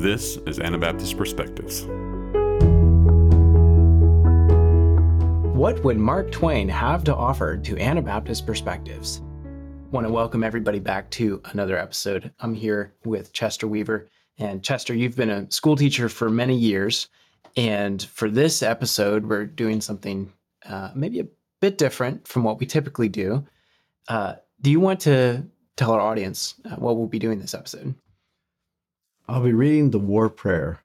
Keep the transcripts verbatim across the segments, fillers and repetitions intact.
This is Anabaptist Perspectives. What would Mark Twain have to offer to Anabaptist Perspectives? I want to welcome everybody back to another episode. I'm here with Chester Weaver. And Chester, you've been a school teacher for many years. And for this episode, we're doing something uh, maybe a bit different from what we typically do. Uh, do you want to tell our audience uh, what we'll be doing this episode? I'll be reading the War Prayer.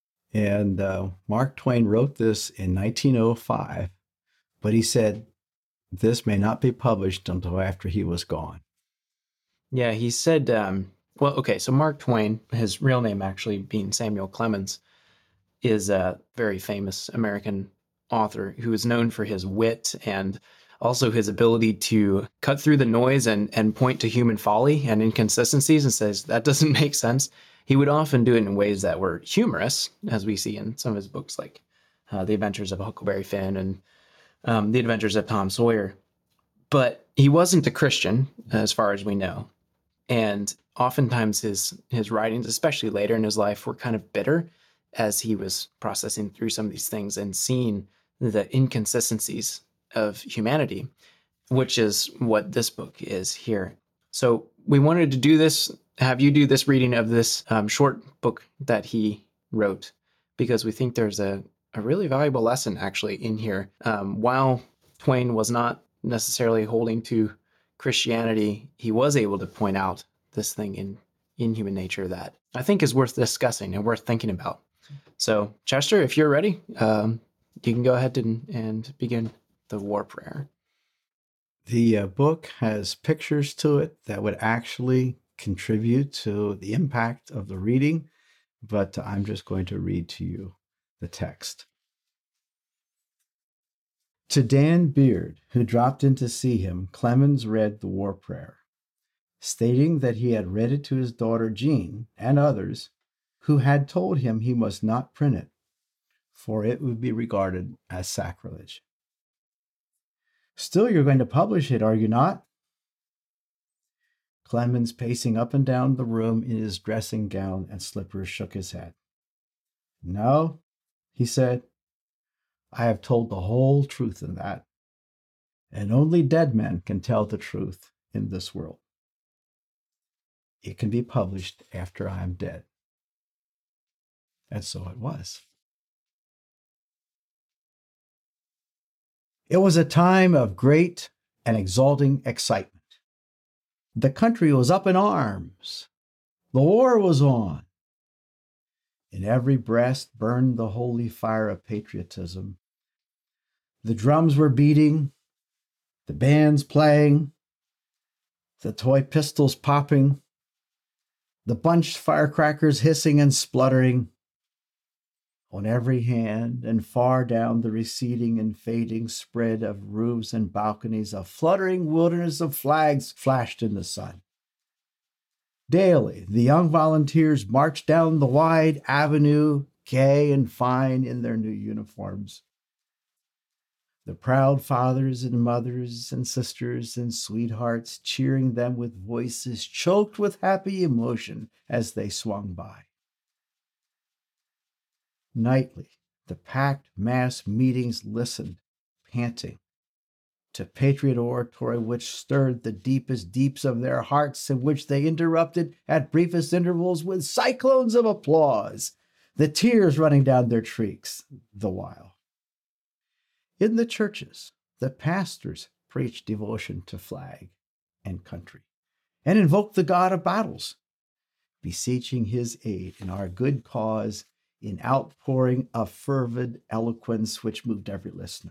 And uh, Mark Twain wrote this in nineteen oh five, but he said this may not be published until after he was gone. Yeah, he said, um, well, okay, so Mark Twain, his real name actually being Samuel Clemens, is a very famous American author who is known for his wit and also his ability to cut through the noise and, and point to human folly and inconsistencies and says, that doesn't make sense. He would often do it in ways that were humorous, as we see in some of his books, like uh, The Adventures of Huckleberry Finn and um, The Adventures of Tom Sawyer. But he wasn't a Christian, as far as we know. And oftentimes his his writings, especially later in his life, were kind of bitter as he was processing through some of these things and seeing the inconsistencies of humanity, which is what this book is here. So we wanted to do this, have you do this reading of this um, short book that he wrote, because we think there's a, a really valuable lesson actually in here. Um, while Twain was not necessarily holding to Christianity, he was able to point out this thing in, in human nature that I think is worth discussing and worth thinking about. So, Chester, if you're ready, um, you can go ahead and, and begin the War Prayer. The uh, book has pictures to it that would actually contribute to the impact of the reading, but I'm just going to read to you the text. To Dan Beard, who dropped in to see him, Clemens read the War Prayer, stating that he had read it to his daughter Jean and others who had told him he must not print it, for it would be regarded as sacrilege. Still, you're going to publish it, are you not? Clemens, pacing up and down the room in his dressing gown and slippers, shook his head. No, he said, I have told the whole truth in that, and only dead men can tell the truth in this world. It can be published after I am dead. And so it was. It was a time of great and exalting excitement. The country was up in arms. The war was on. In every breast burned the holy fire of patriotism. The drums were beating, the bands playing, the toy pistols popping, the bunched firecrackers hissing and spluttering. On every hand and far down the receding and fading spread of roofs and balconies, a fluttering wilderness of flags flashed in the sun. Daily, the young volunteers marched down the wide avenue, gay and fine in their new uniforms. The proud fathers and mothers and sisters and sweethearts cheering them with voices choked with happy emotion as they swung by. Nightly, the packed mass meetings listened, panting, to patriot oratory which stirred the deepest deeps of their hearts and which they interrupted at briefest intervals with cyclones of applause, the tears running down their cheeks the while. In the churches, the pastors preached devotion to flag and country and invoked the God of battles, beseeching his aid in our good cause in outpouring of fervid eloquence which moved every listener.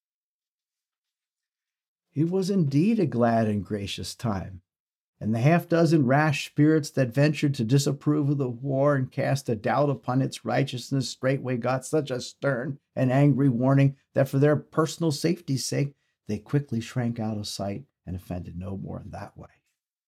It was indeed a glad and gracious time, and the half-dozen rash spirits that ventured to disapprove of the war and cast a doubt upon its righteousness straightway got such a stern and angry warning that for their personal safety's sake, they quickly shrank out of sight and offended no more in that way.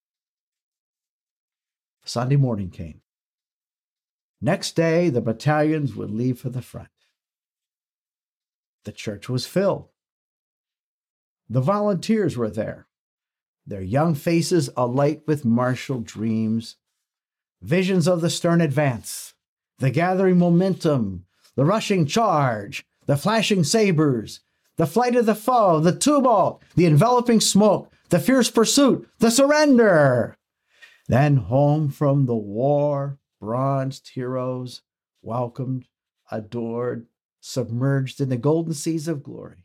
Sunday morning came. Next day, the battalions would leave for the front. The church was filled. The volunteers were there, their young faces alight with martial dreams, visions of the stern advance, the gathering momentum, the rushing charge, the flashing sabers, the flight of the foe, the tumult, the enveloping smoke, the fierce pursuit, the surrender. Then home from the war, bronzed heroes, welcomed, adored, submerged in the golden seas of glory.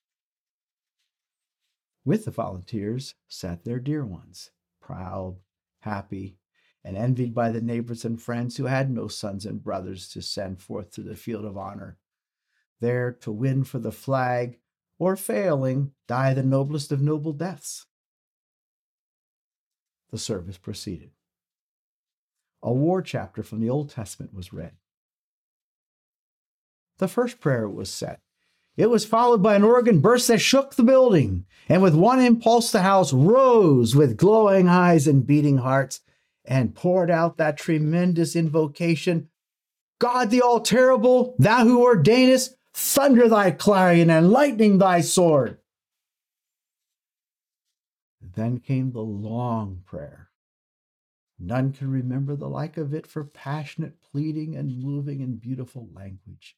With the volunteers sat their dear ones, proud, happy, and envied by the neighbors and friends who had no sons and brothers to send forth to the field of honor, there to win for the flag, or failing, die the noblest of noble deaths. The service proceeded. A war chapter from the Old Testament was read. The first prayer was said. It was followed by an organ burst that shook the building, and with one impulse the house rose with glowing eyes and beating hearts, and poured out that tremendous invocation, God the all-terrible, thou who ordainest, thunder thy clarion and lightning thy sword. Then came the long prayer. None can remember the like of it for passionate pleading and moving and beautiful language.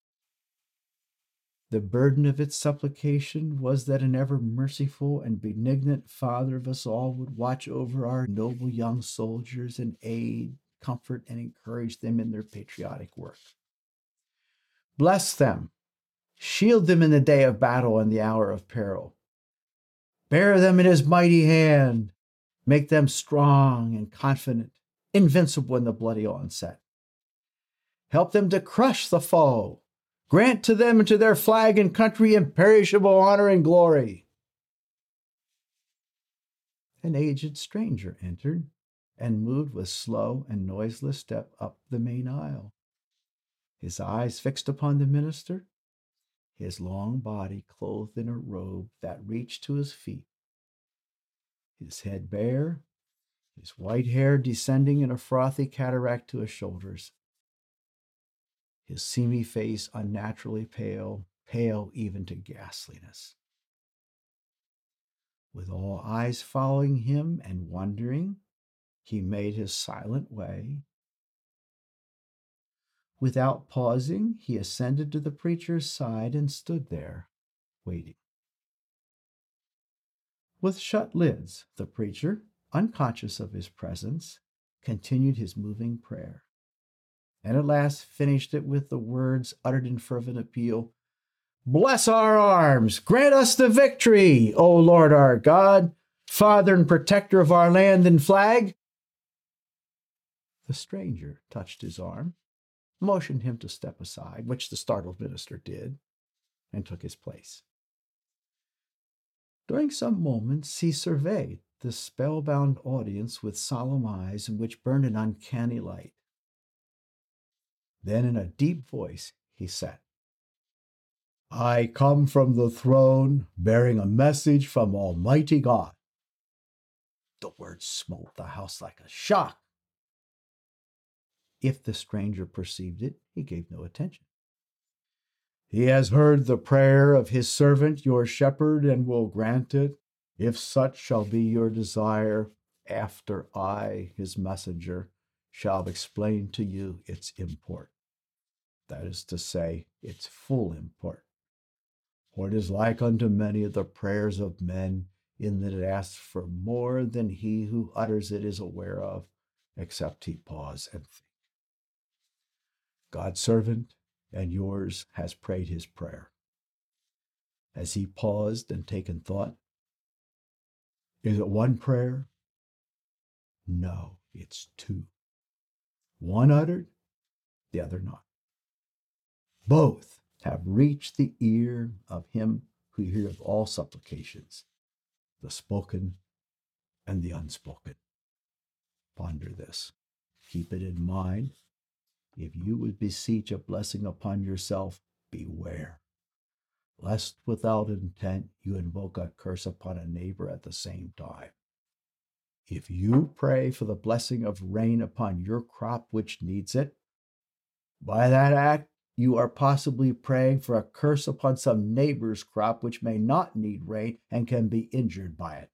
The burden of its supplication was that an ever merciful and benignant Father of us all would watch over our noble young soldiers and aid, comfort, and encourage them in their patriotic work. Bless them, shield them in the day of battle and the hour of peril. Bear them in his mighty hand, make them strong and confident, invincible in the bloody onset. Help them to crush the foe. Grant to them and to their flag and country imperishable honor and glory. An aged stranger entered and moved with slow and noiseless step up the main aisle. His eyes fixed upon the minister, his long body clothed in a robe that reached to his feet, his head bare, his white hair descending in a frothy cataract to his shoulders, his seamy face unnaturally pale, pale even to ghastliness. With all eyes following him and wondering, he made his silent way. Without pausing, he ascended to the preacher's side and stood there, waiting. With shut lids, the preacher, unconscious of his presence, continued his moving prayer, and at last finished it with the words uttered in fervent appeal, Bless our arms, grant us the victory, O Lord our God, Father and protector of our land and flag. The stranger touched his arm, motioned him to step aside, which the startled minister did, and took his place. During some moments he surveyed the spellbound audience with solemn eyes in which burned an uncanny light. Then in a deep voice he said, I come from the throne bearing a message from Almighty God. The words smote the house like a shock. If the stranger perceived it, he gave no attention. He has heard the prayer of his servant, your shepherd, and will grant it, if such shall be your desire, after I, his messenger, shall explain to you its import. That is to say, its full import. For it is like unto many of the prayers of men, in that it asks for more than he who utters it is aware of, except he pause and think. God's servant and yours has prayed his prayer. Has he paused and taken thought? Is it one prayer? No, it's two. One uttered, the other not. Both have reached the ear of him who heareth all supplications, the spoken and the unspoken. Ponder this. Keep it in mind. If you would beseech a blessing upon yourself, beware, lest without intent you invoke a curse upon a neighbor at the same time. If you pray for the blessing of rain upon your crop which needs it, by that act you are possibly praying for a curse upon some neighbor's crop which may not need rain and can be injured by it.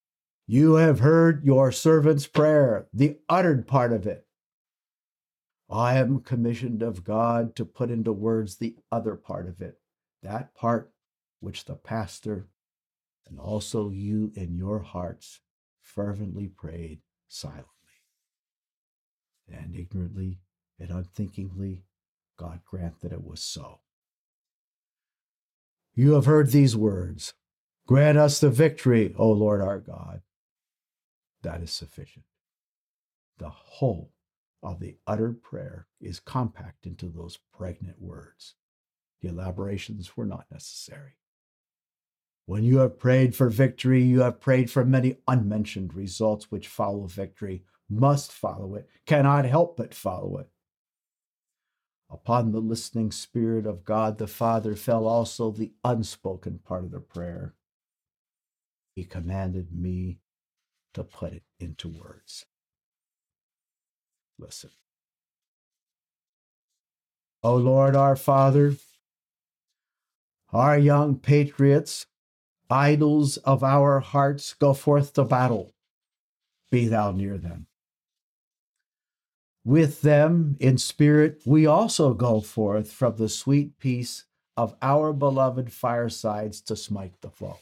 You have heard your servant's prayer, the uttered part of it. I am commissioned of God to put into words the other part of it, that part which the pastor and also you in your hearts fervently prayed silently. And ignorantly and unthinkingly, God grant that it was so. You have heard these words. Grant us the victory, O Lord our God. That is sufficient. The whole of the uttered prayer is compact into those pregnant words. The elaborations were not necessary. When you have prayed for victory, you have prayed for many unmentioned results which follow victory, must follow it, cannot help but follow it. Upon the listening Spirit of God the Father fell also the unspoken part of the prayer. He commanded me to put it into words. Listen. O Lord our Father, our young patriots, idols of our hearts, go forth to battle. Be thou near them. With them in spirit, we also go forth from the sweet peace of our beloved firesides to smite the foe.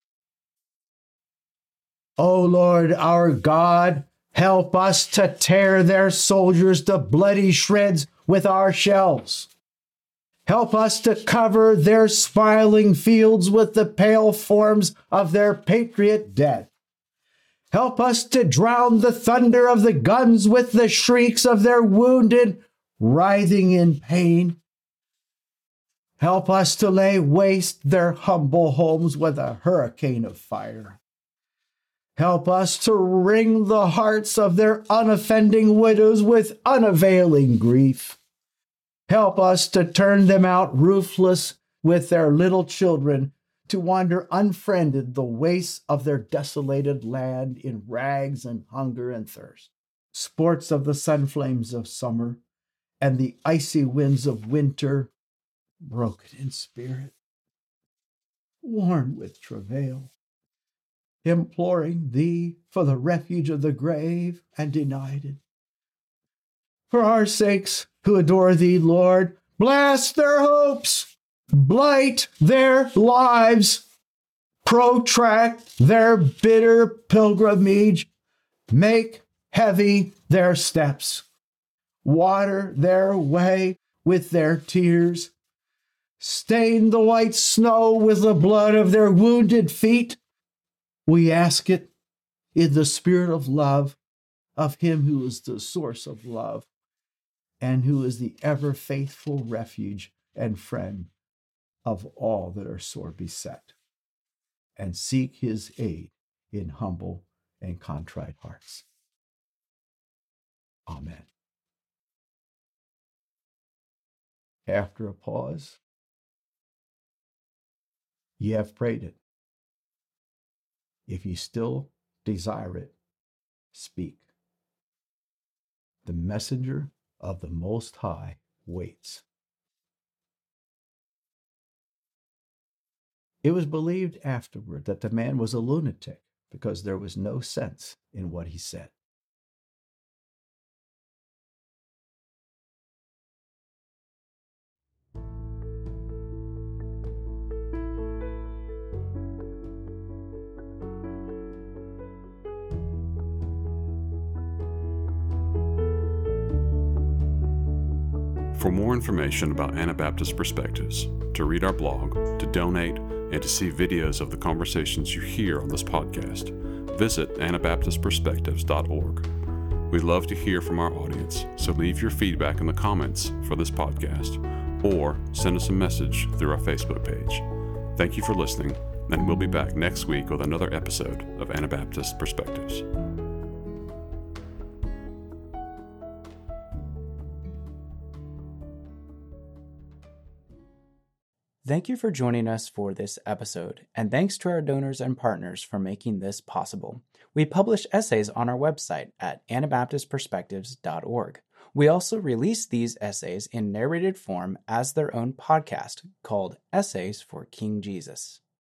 O Lord our God, help us to tear their soldiers to bloody shreds with our shells. Help us to cover their smiling fields with the pale forms of their patriot dead. Help us to drown the thunder of the guns with the shrieks of their wounded, writhing in pain. Help us to lay waste their humble homes with a hurricane of fire. Help us to wring the hearts of their unoffending widows with unavailing grief. Help us to turn them out roofless with their little children, to wander unfriended the wastes of their desolated land in rags and hunger and thirst, sports of the sun flames of summer and the icy winds of winter, broken in spirit, worn with travail, imploring thee for the refuge of the grave and denied it. For our sakes who adore thee, Lord, blast their hopes, blight their lives, protract their bitter pilgrimage, make heavy their steps, water their way with their tears, stain the white snow with the blood of their wounded feet. We ask it in the spirit of love of him who is the source of love and who is the ever faithful refuge and friend of all that are sore beset, and seek his aid in humble and contrite hearts. Amen. After a pause, ye have prayed it. If ye still desire it, speak. The messenger of the Most High waits. It was believed afterward that the man was a lunatic because there was no sense in what he said. For more information about Anabaptist Perspectives, to read our blog, to donate, and to see videos of the conversations you hear on this podcast, visit anabaptist perspectives dot org. We love to hear from our audience, so leave your feedback in the comments for this podcast or send us a message through our Facebook page. Thank you for listening, and we'll be back next week with another episode of Anabaptist Perspectives. Thank you for joining us for this episode, and thanks to our donors and partners for making this possible. We publish essays on our website at anabaptist perspectives dot org. We also release these essays in narrated form as their own podcast called Essays for King Jesus.